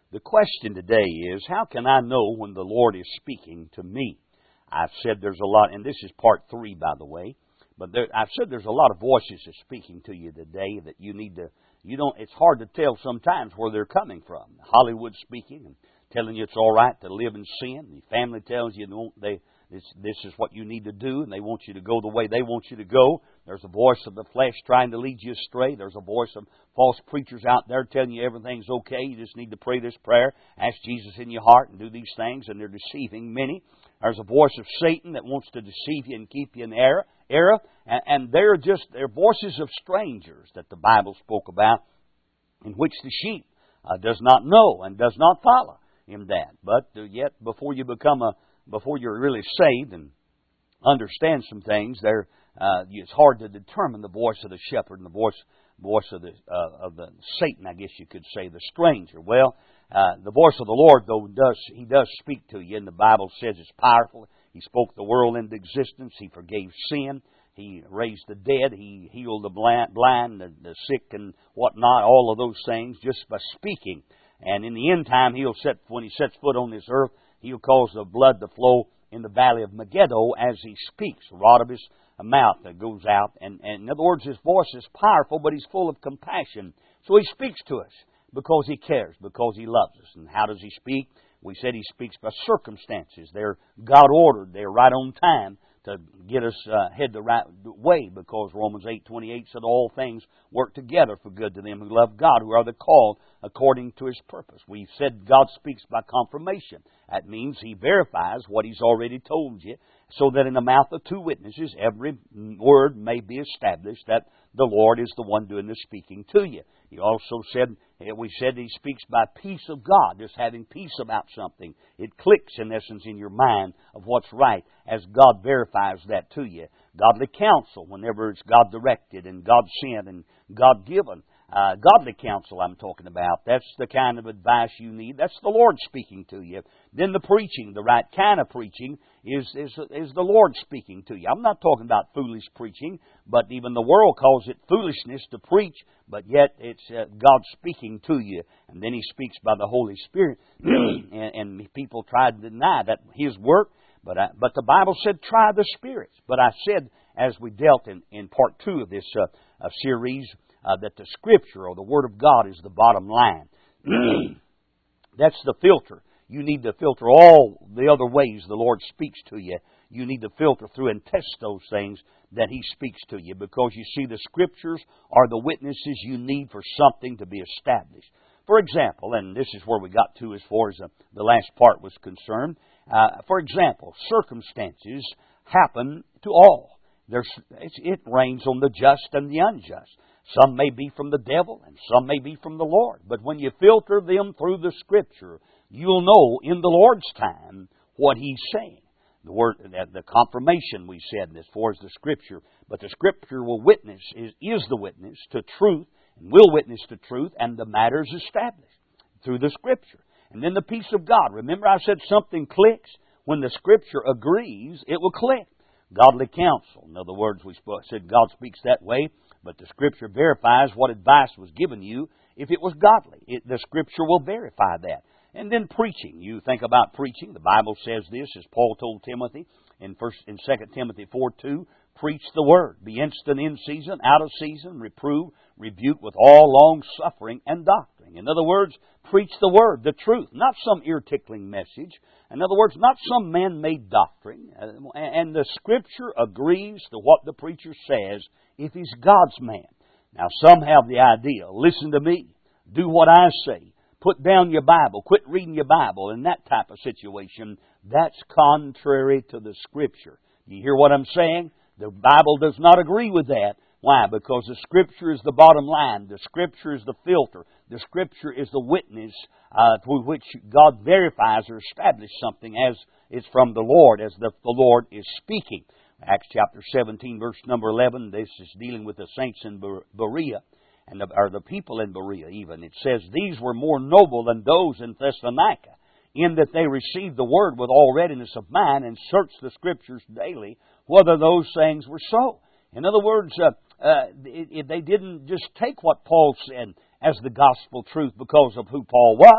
The question today is, how can I know when the Lord is speaking to me? I've said there's a lot, and this is part 3, by the way, but I've said there's a lot of voices that's speaking to you today that you need to, it's hard to tell sometimes where they're coming from. Hollywood speaking and telling you it's all right to live in sin. The family tells you this is what you need to do, and they want you to go the way they want you to go. There's a voice of the flesh trying to lead you astray. There's a voice of false preachers out there telling you everything's okay. You just need to pray this prayer, ask Jesus in your heart, and do these things, and they're deceiving many. There's a voice of Satan that wants to deceive you and keep you in error. And they're voices of strangers that the Bible spoke about, in which the sheep does not know and does not follow in that. But yet, before you're really saved and understand some things, it's hard to determine the voice of the shepherd and the voice of the Satan, I guess you could say, the stranger. Well, the voice of the Lord, though, He does speak to you, and the Bible says it's powerful. He spoke the world into existence. He forgave sin. He raised the dead. He healed the blind, the sick, and whatnot. All of those things just by speaking. And in the end time, when He sets foot on this earth, He'll cause the blood to flow in the valley of Megiddo as He speaks. The rod of His mouth that goes out. And in other words, His voice is powerful, but He's full of compassion. So He speaks to us because He cares, because He loves us. And how does He speak? We said He speaks by circumstances. They're God-ordered. They're right on time to get us head the right way, because Romans 8:28 said all things work together for good to them who love God, who are the called according to His purpose. We've said God speaks by confirmation. That means He verifies what He's already told you, so that in the mouth of two witnesses every word may be established that the Lord is the one doing the speaking to you. He also said, we said He speaks by peace of God, just having peace about something. It clicks, in essence, in your mind of what's right as God verifies that to you. Godly counsel, whenever it's God-directed and God-sent and God-given. Godly counsel I'm talking about. That's the kind of advice you need. That's the Lord speaking to you. Then the preaching, the right kind of preaching, is the Lord speaking to you. I'm not talking about foolish preaching, but even the world calls it foolishness to preach, but yet it's God speaking to you. And then He speaks by the Holy Spirit. and people try to deny that His work, but the Bible said try the spirits. But I said, as we dealt in part 2 of this series, that the Scripture or the Word of God is the bottom line. That's the filter. You need to filter all the other ways the Lord speaks to you. You need to filter through and test those things that He speaks to you, because you see the Scriptures are the witnesses you need for something to be established. For example, and this is where we got to as far as the last part was concerned. For example, circumstances happen to all. It rains on the just and the unjust. Some may be from the devil and some may be from the Lord. But when you filter them through the Scripture, you'll know in the Lord's time what He's saying. The confirmation we said as far as the Scripture. But the Scripture will witness, is the witness to truth, and will witness to truth, and the matter is established through the Scripture. And then the peace of God. Remember I said something clicks? When the Scripture agrees, it will click. Godly counsel. In other words, we said God speaks that way, but the Scripture verifies what advice was given you if it was godly. The Scripture will verify that. And then preaching. You think about preaching. The Bible says this, as Paul told Timothy in 2 Timothy 4:2, preach the Word. Be instant in season, out of season, reprove, rebuke with all long suffering and doctrine. In other words, preach the Word, the truth, not some ear-tickling message. In other words, not some man-made doctrine. And the Scripture agrees to what the preacher says if he's God's man. Now, some have the idea, listen to me, do what I say, put down your Bible, quit reading your Bible, in that type of situation. That's contrary to the Scripture. You hear what I'm saying? The Bible does not agree with that. Why? Because the Scripture is the bottom line. The Scripture is the filter. The Scripture is the witness through which God verifies or establishes something as it's from the Lord, as the Lord is speaking. Acts chapter 17, verse number 11, this is dealing with the saints in Berea, or the people in Berea even. It says, these were more noble than those in Thessalonica, in that they received the Word with all readiness of mind and searched the Scriptures daily, whether those things were so. In other words, they didn't just take what Paul said as the gospel truth because of who Paul was.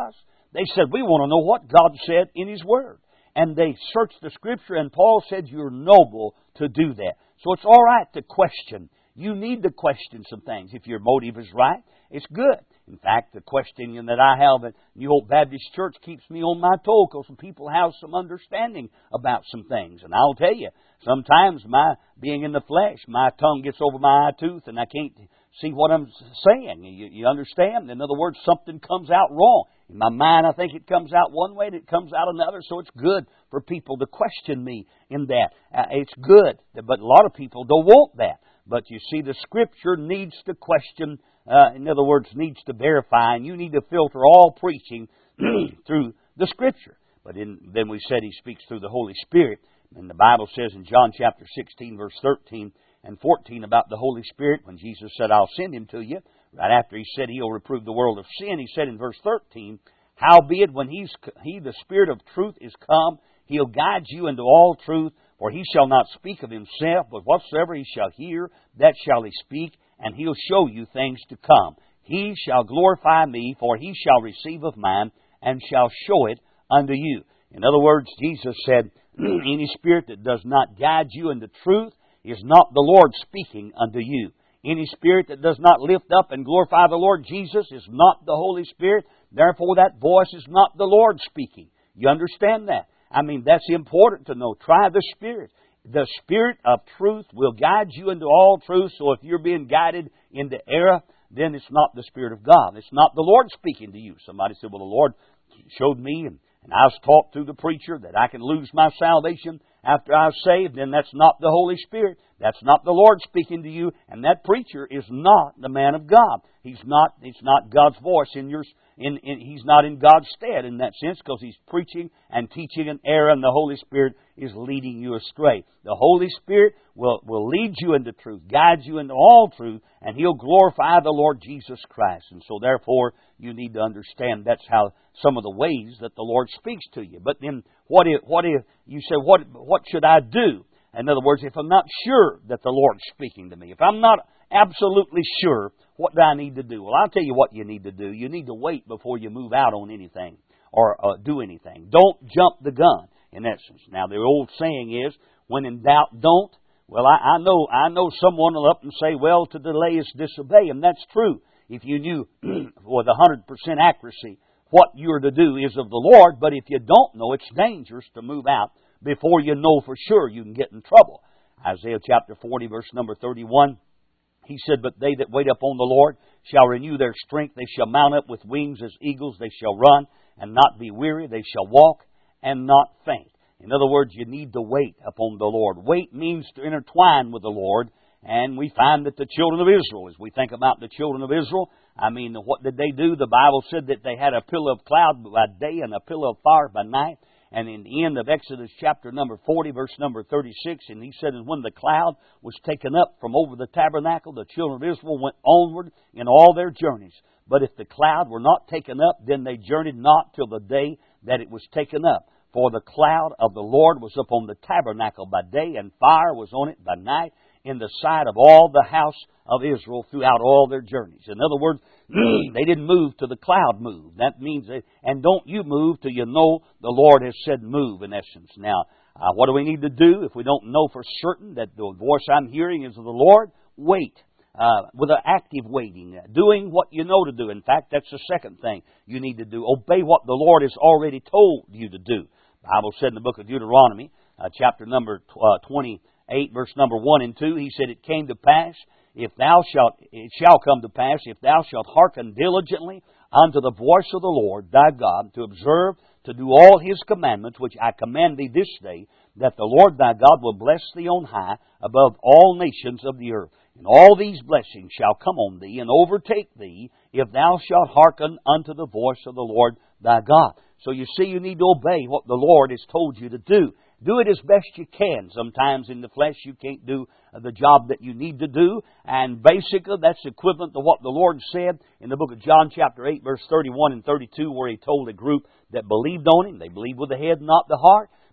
They said, we want to know what God said in His Word. And they searched the Scripture, and Paul said, you're noble to do that. So it's all right to question. You need to question some things. If your motive is right, it's good. In fact, the questioning that I have at New Hope Baptist Church keeps me on my toe because some people have some understanding about some things. And I'll tell you, sometimes my being in the flesh, my tongue gets over my eye tooth and I can't see what I'm saying. You understand? In other words, something comes out wrong. In my mind, I think it comes out one way and it comes out another. So it's good for people to question me in that. It's good. But a lot of people don't want that. But you see, the Scripture needs to question, in other words, needs to verify, and you need to filter all preaching through the Scripture. But then we said He speaks through the Holy Spirit. And the Bible says in John chapter 16, verse 13 and 14 about the Holy Spirit, when Jesus said, I'll send Him to you, right after He said He'll reprove the world of sin, He said in verse 13, howbeit when He, the Spirit of truth, is come, He'll guide you into all truth, for He shall not speak of Himself, but whatsoever He shall hear, that shall He speak, and He'll show you things to come. He shall glorify Me, for He shall receive of mine, and shall show it unto you. In other words, Jesus said, any spirit that does not guide you into truth is not the Lord speaking unto you. Any spirit that does not lift up and glorify the Lord Jesus is not the Holy Spirit. Therefore, that voice is not the Lord speaking. You understand that? I mean, that's important to know. Try the Spirit. The Spirit of truth will guide you into all truth. So if you're being guided into error, then it's not the Spirit of God. It's not the Lord speaking to you. Somebody said, well, the Lord showed me and I was taught through the preacher that I can lose my salvation after I was saved. Then that's not the Holy Spirit. That's not the Lord speaking to you. And that preacher is not the man of God. It's not God's voice in your he's not in God's stead in that sense, because he's preaching and teaching an error, and the Holy Spirit is leading you astray. The Holy Spirit will lead you into truth, guide you into all truth, and He'll glorify the Lord Jesus Christ. And so therefore, you need to understand that's how some of the ways that the Lord speaks to you. But then what if you say, what should I do? In other words, if I'm not sure that the Lord's speaking to me, if I'm not absolutely sure, what do I need to do? Well, I'll tell you what you need to do. You need to wait before you move out on anything or do anything. Don't jump the gun, in essence. Now, the old saying is, when in doubt, don't. Well, I know someone will up and say, well, to delay is disobey, and that's true. If you knew with 100% accuracy what you're to do is of the Lord, but if you don't know, it's dangerous to move out before you know for sure. You can get in trouble. Isaiah chapter 40, verse number 31, He said, but they that wait upon the Lord shall renew their strength. They shall mount up with wings as eagles. They shall run and not be weary. They shall walk and not faint. In other words, you need to wait upon the Lord. Wait means to intertwine with the Lord. And we find that the children of Israel, as we think about the children of Israel, I mean, what did they do? The Bible said that they had a pillar of cloud by day and a pillar of fire by night. And in the end of Exodus chapter number 40, verse number 36, and he said, and when the cloud was taken up from over the tabernacle, the children of Israel went onward in all their journeys. But if the cloud were not taken up, then they journeyed not till the day that it was taken up. For the cloud of the Lord was upon the tabernacle by day, and fire was on it by night, in the sight of all the house of Israel throughout all their journeys. In other words, they didn't move till the cloud moved. That means, and don't you move till you know the Lord has said move, in essence. Now, what do we need to do if we don't know for certain that the voice I'm hearing is of the Lord? Wait. With an active waiting, doing what you know to do. In fact, that's the second thing you need to do. Obey what the Lord has already told you to do. The Bible said in the book of Deuteronomy, chapter number 28, verse number 1 and 2, He said, it came to pass, it shall come to pass, if thou shalt hearken diligently unto the voice of the Lord thy God, to observe, to do all His commandments, which I command thee this day, that the Lord thy God will bless thee on high above all nations of the earth. And all these blessings shall come on thee and overtake thee, if thou shalt hearken unto the voice of the Lord thy God. So you see, you need to obey what the Lord has told you to do. Do it as best you can. Sometimes in the flesh you can't do the job that you need to do. And basically that's equivalent to what the Lord said in the book of John chapter 8 verse 31 and 32, where He told a group that believed on Him. They believed with the head, not the heart.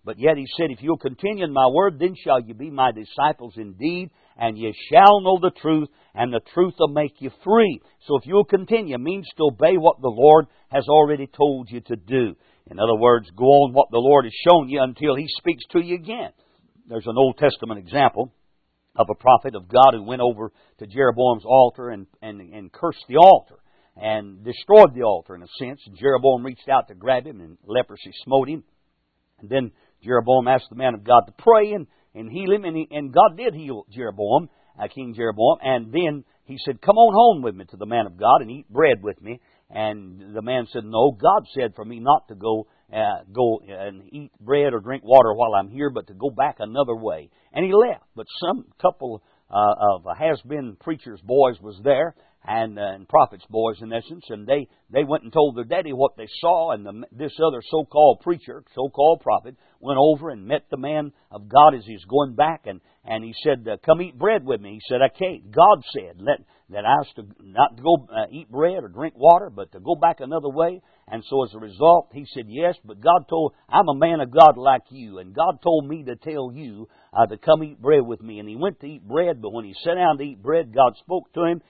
But yet He said, if you'll continue in my word, then shall you be my disciples indeed, and ye shall know the truth, and the truth will make you free. So if you'll continue, means to obey what the Lord has already told you to do. In other words, go on what the Lord has shown you until He speaks to you again. There's an Old Testament example of a prophet of God who went over to Jeroboam's altar and cursed the altar and destroyed the altar in a sense. And Jeroboam reached out to grab him, and leprosy smote him. And then Jeroboam asked the man of God to pray and heal him, and God did heal Jeroboam, King Jeroboam. And then he said, come on home with me to the man of God and eat bread with me. And the man said, no, God said for me not to go and eat bread or drink water while I'm here, but to go back another way. And he left. But some couple of has-been preachers' boys was there, and prophets' boys in essence, and they went and told their daddy what they saw, and this other so-called preacher, so-called prophet, went over and met the man of God as he's going back, and he said, come eat bread with me. He said, I can't. God said that I was to not to go eat bread or drink water, but to go back another way. And so as a result, he said, yes, but God told, I'm a man of God like you, and God told me to tell you to come eat bread with me. And he went to eat bread, but when he sat down to eat bread, God spoke to him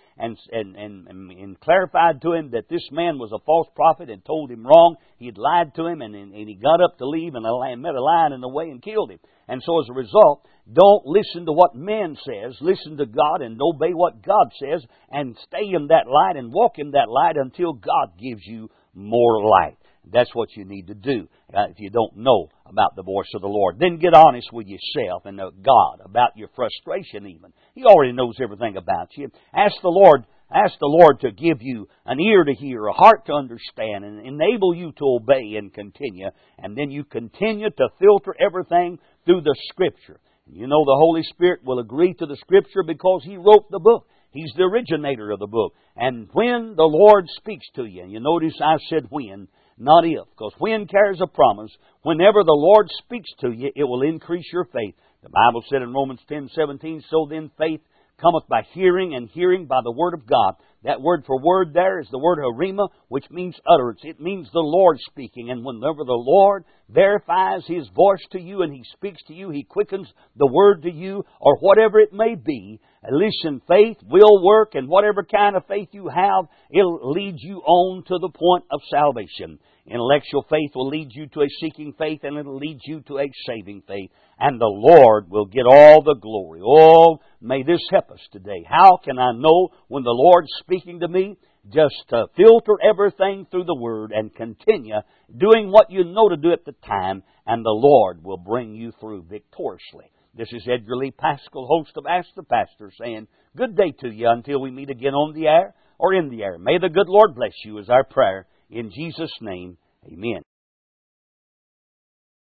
and clarified to him that this man was a false prophet and told him wrong. He had lied to him, and he got up to leave and met a lion in the way and killed him. And so as a result, don't listen to what man says. Listen to God and obey what God says, and stay in that light and walk in that light until God gives you more light. That's what you need to do if you don't know about the voice of the Lord. Then get honest with yourself and God about your frustration even. He already knows everything about you. Ask the Lord to give you an ear to hear, a heart to understand, and enable you to obey and continue. And then you continue to filter everything through the Scripture. You know the Holy Spirit will agree to the Scripture because He wrote the book. He's the originator of the book. And when the Lord speaks to you, and you notice I said when, not if, because when carries a promise. Whenever the Lord speaks to you, it will increase your faith. The Bible said in Romans 10:17, so then faith cometh by hearing, and hearing by the Word of God. That word for word there is the word harima, which means utterance. It means the Lord speaking. And whenever the Lord verifies His voice to you and He speaks to you, He quickens the word to you, or whatever it may be. Listen, faith will work, and whatever kind of faith you have, it'll lead you on to the point of salvation. Intellectual faith will lead you to a seeking faith, and it'll lead you to a saving faith. And the Lord will get all the glory. Oh, may this help us today. How can I know when the Lord's speaking to me? Just filter everything through the Word and continue doing what you know to do at the time, and the Lord will bring you through victoriously. This is Edgar Lee Pascal, host of Ask the Pastor, saying good day to you until we meet again on the air or in the air. May the good Lord bless you is our prayer. In Jesus' name, amen.